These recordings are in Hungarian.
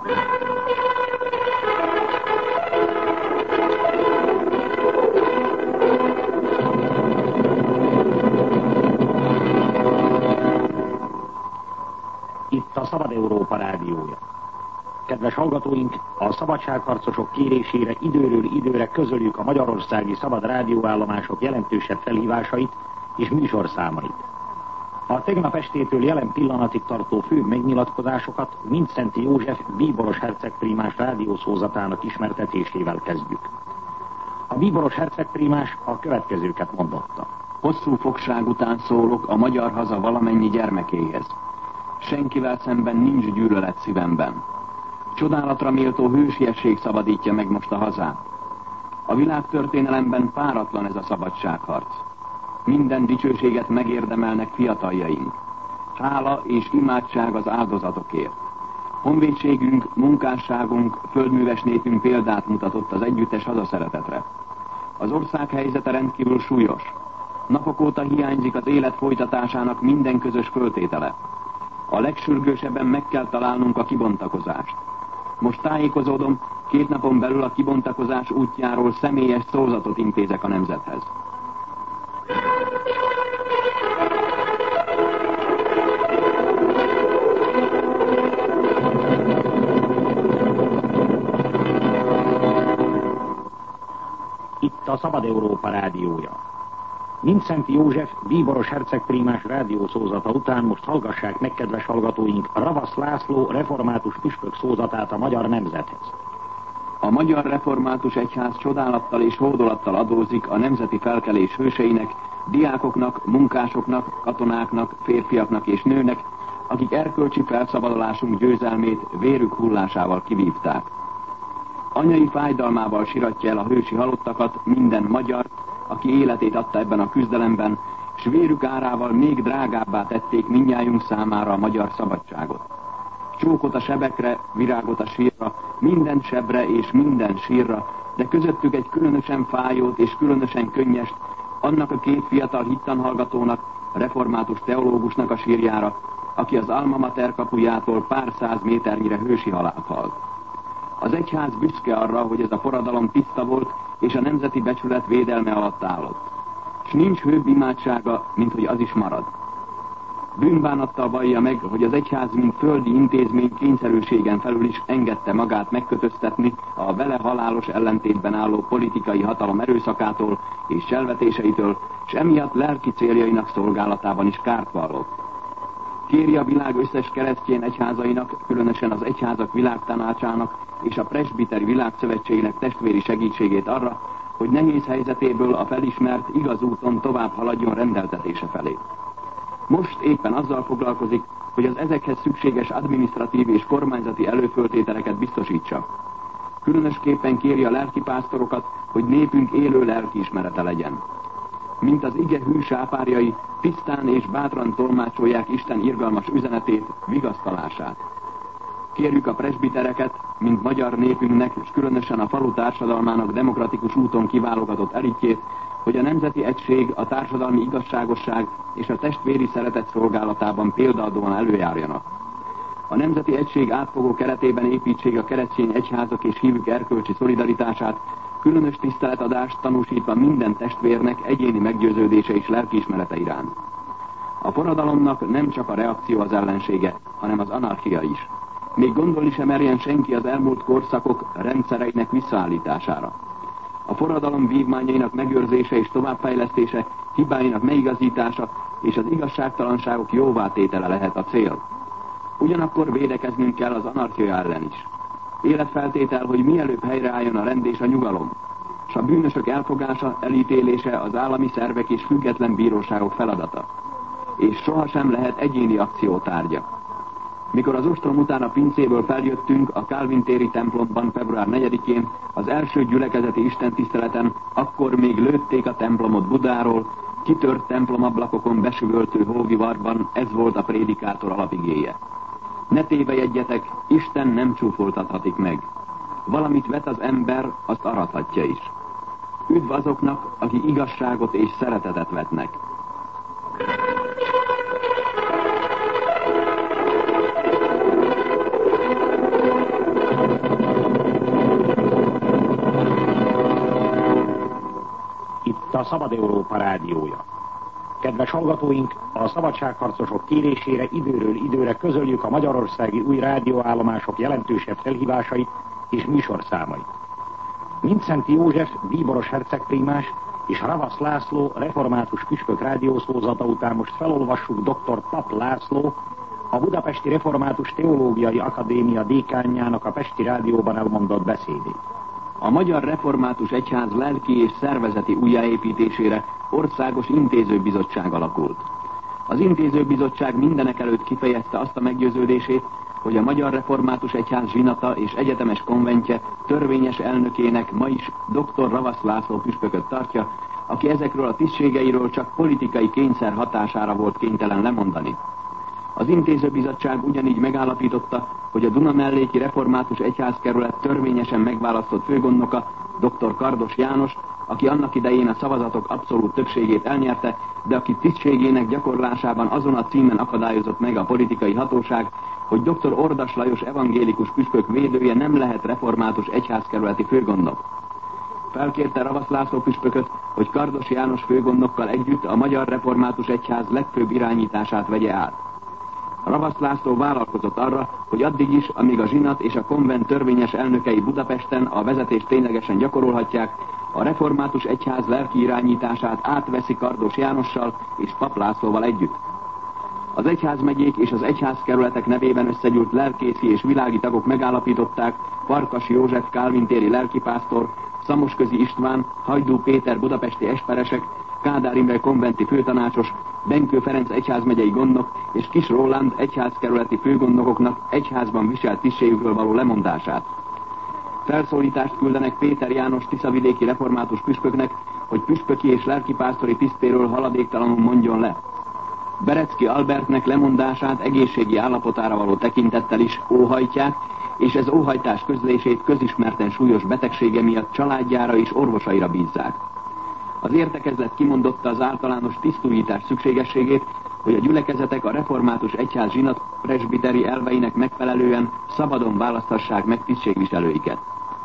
Itt a Szabad Európa rádiója. Kedves hallgatóink, a szabadságharcosok kérésére időről időre közöljük a magyarországi szabad rádióállomások jelentősebb felhívásait és műsorszámait. A tegnap estétől jelen pillanatig tartó fő megnyilatkozásokat Mindszenty József bíboros hercegprímás rádiószózatának ismertetésével kezdjük. A bíboros hercegprímás a következőket mondotta. Hosszú fogság után szólok a magyar haza valamennyi gyermekéhez. Senkivel szemben nincs gyűlölet szívemben. Csodálatra méltó hősiesség szabadítja meg most a hazát. A világtörténelemben páratlan ez a szabadságharc. Minden dicsőséget megérdemelnek fiataljaink. Hála és imádság az áldozatokért. Honvédségünk, munkásságunk, földműves népünk példát mutatott az együttes hazaszeretetre. Az ország helyzete rendkívül súlyos. Napok óta hiányzik az élet folytatásának minden közös föltétele. A legsürgősebben meg kell találnunk a kibontakozást. Most tájékozódom, 2 napon belül a kibontakozás útjáról személyes szózatot intézek a nemzethez. Itt a Szabad Európa rádiója. Mindszenty József bíboros hercegprímás rádiószózata után most hallgassák meg, kedves hallgatóink, Ravasz László református püspök szózatát a magyar nemzethez. A magyar református egyház csodálattal és hódolattal adózik a nemzeti felkelés hőseinek, diákoknak, munkásoknak, katonáknak, férfiaknak és nőnek, akik erkölcsi felszabadulásunk győzelmét vérük hullásával kivívták. Anyai fájdalmával siratja el a hősi halottakat minden magyar, aki életét adta ebben a küzdelemben, s vérük árával még drágábbá tették mindnyájunk számára a magyar szabadságot. Csókot a sebekre, virágot a sírra, minden sebre és minden sírra, de közöttük egy különösen fájót és különösen könnyest, annak a 2 fiatal hittanhallgatónak, református teológusnak a sírjára, aki az Alma Mater kapujától pár 100 méternyire hősi halált halt. Az egyház büszke arra, hogy ez a forradalom tiszta volt, és a nemzeti becsület védelme alatt állott. S nincs hőbb imádsága, mint hogy az is marad. Bűnbánattal vallja meg, hogy az egyház mint földi intézmény kényszerűségen felül is engedte magát megkötöztetni a vele halálos ellentétben álló politikai hatalom erőszakától és cselvetéseitől, s emiatt lelki céljainak szolgálatában is kárt vallott. Kéri a világ összes keresztény egyházainak, különösen az Egyházak Világtanácsának és a Presbiteri Világszövetségnek testvéri segítségét arra, hogy nehéz helyzetéből a felismert igaz úton tovább haladjon rendeltetése felé. Most éppen azzal foglalkozik, hogy az ezekhez szükséges adminisztratív és kormányzati előföltételeket biztosítsa. Különösképpen kéri a lelkipásztorokat, hogy népünk élő lelkiismerete legyen. Mint az ige hű sápárjai, tisztán és bátran tolmácsolják Isten irgalmas üzenetét, vigasztalását. Kérjük a presbitereket, mint magyar népünknek, és különösen a falu társadalmának demokratikus úton kiválogatott elitjét, hogy a nemzeti egység, a társadalmi igazságosság és a testvéri szeretet szolgálatában példaadóan előjárjanak. A nemzeti egység átfogó keretében építsék a keresztény egyházak és hívük erkölcsi szolidaritását, különös tiszteletadást tanúsítva minden testvérnek egyéni meggyőződése és lelkiismerete iránt. A forradalomnak nem csak a reakció az ellensége, hanem az anarchia is. Még gondolni sem merjen senki az elmúlt korszakok rendszereinek visszaállítására. A forradalom vívmányainak megőrzése és továbbfejlesztése, hibáinak megigazítása és az igazságtalanságok jóvátétele lehet a cél. Ugyanakkor védekeznünk kell az anarchia ellen is. Életfeltétel, hogy mielőbb helyreálljon a rend és a nyugalom, s a bűnösök elfogása, elítélése az állami szervek és független bíróságok feladata. És sohasem lehet egyéni akció tárgya. Mikor az ostrom után a pincéből feljöttünk a Kálvin téri templomban február 4-én az első gyülekezeti istentiszteleten, akkor még lőtték a templomot Budáról, kitört templomablakokon besüvöltő hóvivarban, ez volt a prédikátor alapigéje. Ne tévejegyetek, Isten nem csúfoltathatik meg. Valamit vet az ember, azt arathatja is. Üdv azoknak, akik igazságot és szeretetet vetnek. Szabad Európa rádiója. Kedves hallgatóink, a szabadságharcosok kérésére időről időre közöljük a magyarországi új rádióállomások jelentősebb felhívásait és műsorszámait. Mindszenty József bíboros hercegprímás és Ravasz László református püspök rádiószózata után most felolvassuk dr. Pap László, a Budapesti Református Teológiai Akadémia dékánjának a Pesti Rádióban elmondott beszédét. A Magyar Református Egyház lelki és szervezeti újjáépítésére országos intézőbizottság alakult. Az intézőbizottság mindenekelőtt kifejezte azt a meggyőződését, hogy a Magyar Református Egyház zsinata és egyetemes konventje törvényes elnökének ma is dr. Ravasz László püspököt tartja, aki ezekről a tisztségeiről csak politikai kényszer hatására volt kénytelen lemondani. Az intézőbizottság ugyanígy megállapította, hogy a Dunamelléki Református Egyházkerület törvényesen megválasztott főgondnoka dr. Kardos János, aki annak idején a szavazatok abszolút többségét elnyerte, de aki tisztségének gyakorlásában azon a címen akadályozott meg a politikai hatóság, hogy dr. Ordas Lajos evangélikus püspök védője nem lehet református egyházkerületi főgondnok. Felkérte Ravasz László püspököt, hogy Kardos János főgondnokkal együtt a Magyar Református Egyház legfőbb irányítását vegye át. Ravasz László vállalkozott arra, hogy addig is, amíg a zsinat és a konvent törvényes elnökei Budapesten a vezetést ténylegesen gyakorolhatják, a Református Egyház lelki irányítását átveszi Kardos Jánossal és Pap Lászlóval együtt. Az egyházmegyék és az egyházkerületek nevében összegyűlt lelkészi és világi tagok megállapították, Farkas József kálvintéri lelkipásztor, Szamosközi István, Hajdú Péter budapesti esperesek, Kádár Imre konventi főtanácsos, Benkő Ferenc egyházmegyei gondnok és Kis Róland egyházkerületi főgondnokoknak egyházban viselt tisztségükről való lemondását. Felszólítást küldenek Péter János tiszavidéki református püspöknek, hogy püspöki és lelkipásztori tisztéről haladéktalanul mondjon le. Berecki Albertnek lemondását egészségi állapotára való tekintettel is óhajtják, és ez óhajtás közlését közismerten súlyos betegsége miatt családjára és orvosaira bízzák. Az értekezlet kimondotta az általános tisztújítás szükségességét, hogy a gyülekezetek a református egyház zsinat presbiteri elveinek megfelelően szabadon választhassák meg tisztségviselőiket.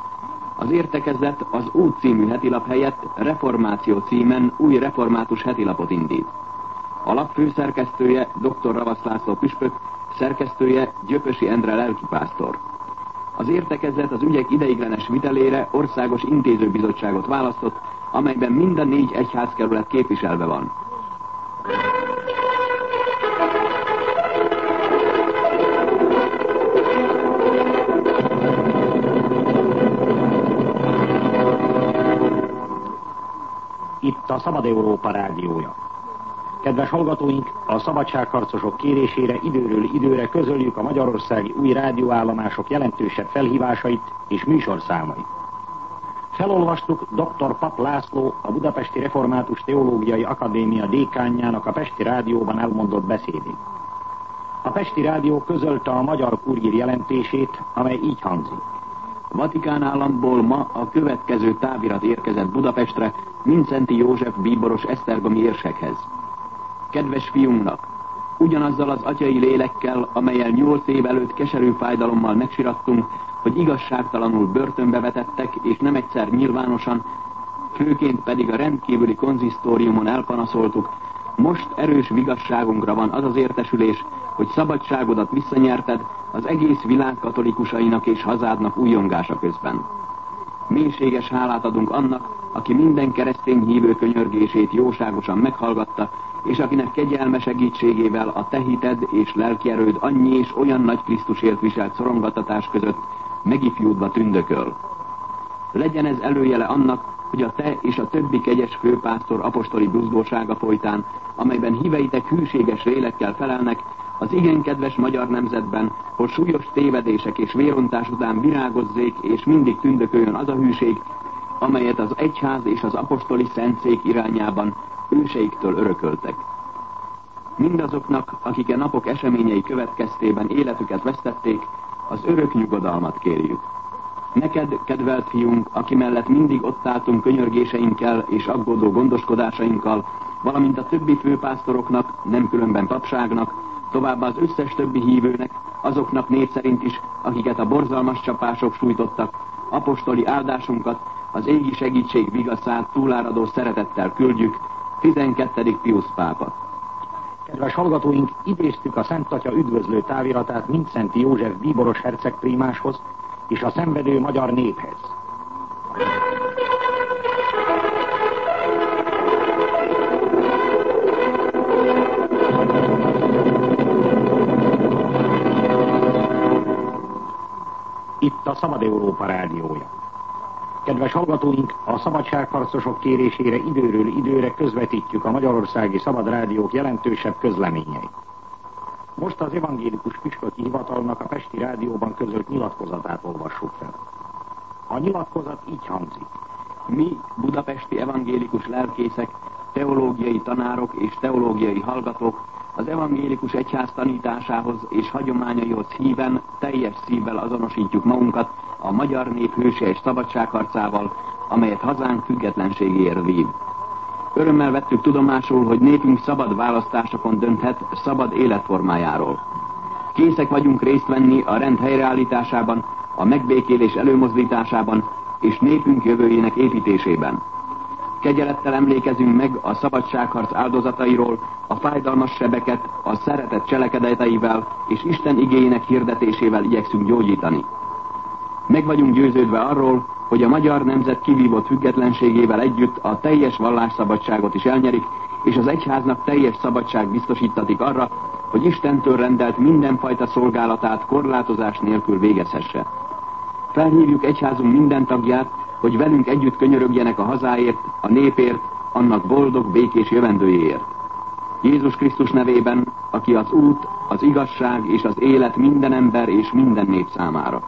Az értekezlet az Út című hetilap helyett Reformáció címen új református hetilapot indít. A lap főszerkesztője dr. Ravasz László püspök, szerkesztője Gyöpösi Endre lelkipásztor. Az értekezlet az ügyek ideiglenes vitelére országos intézőbizottságot választott, amelyben mind a 4 egyházkerület képviselve van. Itt a Szabad Európa rádiója. Kedves hallgatóink, a szabadságharcosok kérésére időről időre közöljük a magyarországi új rádióállomások jelentősebb felhívásait és műsorszámait. Felolvastuk dr. Pap László, a Budapesti Református Teológiai Akadémia dékánjának a Pesti Rádióban elmondott beszédét. A Pesti Rádió közölte a Magyar Kurír jelentését, amely így hangzik. Vatikán államból ma a következő távirat érkezett Budapestre Mindszenty József bíboros esztergomi érsekhez. Kedves fiunknak, ugyanazzal az atyai lélekkel, amellyel 8 év előtt keserű fájdalommal megsirattunk, hogy igazságtalanul börtönbe vetettek, és nem egyszer nyilvánosan, főként pedig a rendkívüli konzisztóriumon elpanaszoltuk, most erős vigasságunkra van az az értesülés, hogy szabadságodat visszanyerted az egész világ katolikusainak és hazádnak újjongása közben. Mélységes hálát adunk annak, aki minden keresztény hívő könyörgését jóságosan meghallgatta, és akinek kegyelme segítségével a te hited és lelkierőd annyi és olyan nagy Krisztusért viselt szorongatatás között megifjúdva tündököl. Legyen ez előjele annak, hogy a te és a többi kegyes főpásztor apostoli buzgósága folytán, amelyben híveitek hűséges lélekkel felelnek, az igen kedves magyar nemzetben, hogy súlyos tévedések és vérontás után virágozzék és mindig tündököljön az a hűség, amelyet az egyház és az apostoli szentszék irányában őseiktől örököltek. Mindazoknak, akik e napok eseményei következtében életüket vesztették, az örök nyugodalmat kérjük. Neked, kedvelt fiunk, aki mellett mindig ott álltunk könyörgéseinkkel és aggódó gondoskodásainkkal, valamint a többi főpásztoroknak, nem különben papságnak, továbbá az összes többi hívőnek, azoknak név szerint is, akiket a borzalmas csapások sújtottak, apostoli áldásunkat, az égi segítség vigaszát túláradó szeretettel küldjük, 12. Piusz pápa. Kedves hallgatóink, idéztük a Szent Atya üdvözlő táviratát Mindszenty József bíboros hercegprímáshoz és a szenvedő magyar néphez. Itt a Szabad Európa rádiója. Kedves hallgatóink, a szabadságharcosok kérésére időről időre közvetítjük a magyarországi szabad rádiók jelentősebb közleményeit. Most az Evangélikus Püspöki Hivatalnak a Pesti Rádióban közölt nyilatkozatát olvassuk fel. A nyilatkozat így hangzik. Mi, budapesti evangélikus lelkészek, teológiai tanárok és teológiai hallgatók az evangélikus egyház tanításához és hagyományaihoz híven teljes szívvel azonosítjuk magunkat a magyar nép hősies szabadságharcával, amelyet hazánk függetlenségéért vív. Örömmel vettük tudomásul, hogy népünk szabad választásokon dönthet szabad életformájáról. Készek vagyunk részt venni a rend helyreállításában, a megbékélés előmozdításában és népünk jövőjének építésében. Kegyelettel emlékezünk meg a szabadságharc áldozatairól, a fájdalmas sebeket a szeretet cselekedeteivel és Isten igéjének hirdetésével igyekszünk gyógyítani. Meg vagyunk győződve arról, hogy a magyar nemzet kivívott függetlenségével együtt a teljes vallásszabadságot is elnyerik, és az egyháznak teljes szabadság biztosítatik arra, hogy Istentől rendelt mindenfajta szolgálatát korlátozás nélkül végezhesse. Felhívjuk egyházunk minden tagját, hogy velünk együtt könyörögjenek a hazáért, a népért, annak boldog, békés jövendőjéért. Jézus Krisztus nevében, aki az út, az igazság és az élet minden ember és minden nép számára.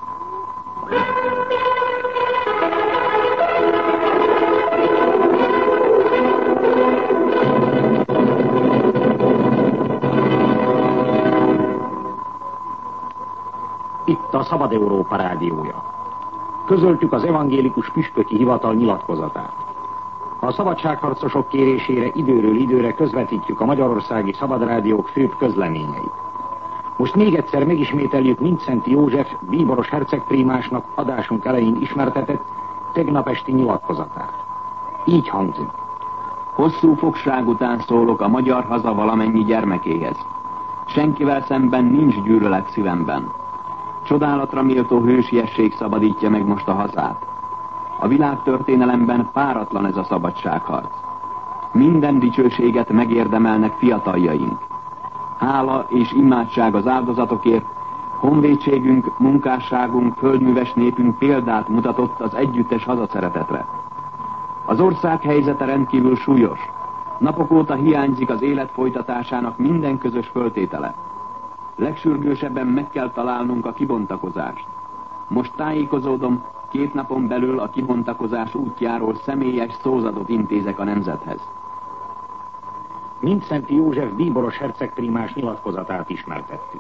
Itt a Szabad Európa rádiója. Közöltük az Evangélikus Püspöki Hivatal nyilatkozatát. A szabadságharcosok kérésére időről időre közvetítjük a magyarországi szabadrádiók főbb közleményeit. Most még egyszer megismételjük Mindszenty József bíboros hercegprímásnak adásunk elején ismertetett tegnap esti nyilatkozatát. Így hangzik. Hosszú fogság után szólok a magyar haza valamennyi gyermekéhez. Senkivel szemben nincs gyűlölet szívemben. Csodálatra méltó hősiesség szabadítja meg most a hazát. A világtörténelemben páratlan ez a szabadságharc. Minden dicsőséget megérdemelnek fiataljaink. Hála és imádság az áldozatokért, honvédségünk, munkásságunk, földműves népünk példát mutatott az együttes hazaszeretetre. Az ország helyzete rendkívül súlyos. Napok óta hiányzik az élet folytatásának minden közös föltétele. Legsürgősebben meg kell találnunk a kibontakozást. Most tájékozódom, 2 napon belül a kibontakozás útjáról személyes szózatot intézek a nemzethez. Mindszenty József bíboros hercegprímás nyilatkozatát ismertettük.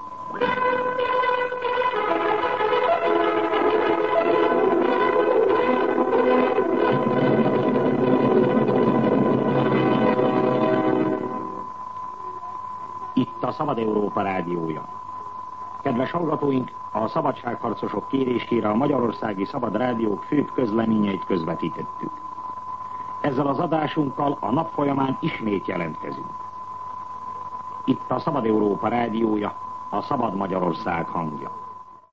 Itt a Szabad Európa rádiója. Kedves hallgatóink, a szabadságharcosok kérésére a magyarországi szabad rádiók főbb közleményeit közvetítettük. Ezzel az adásunkkal a nap folyamán ismét jelentkezünk. Itt a Szabad Európa rádiója, a Szabad Magyarország hangja.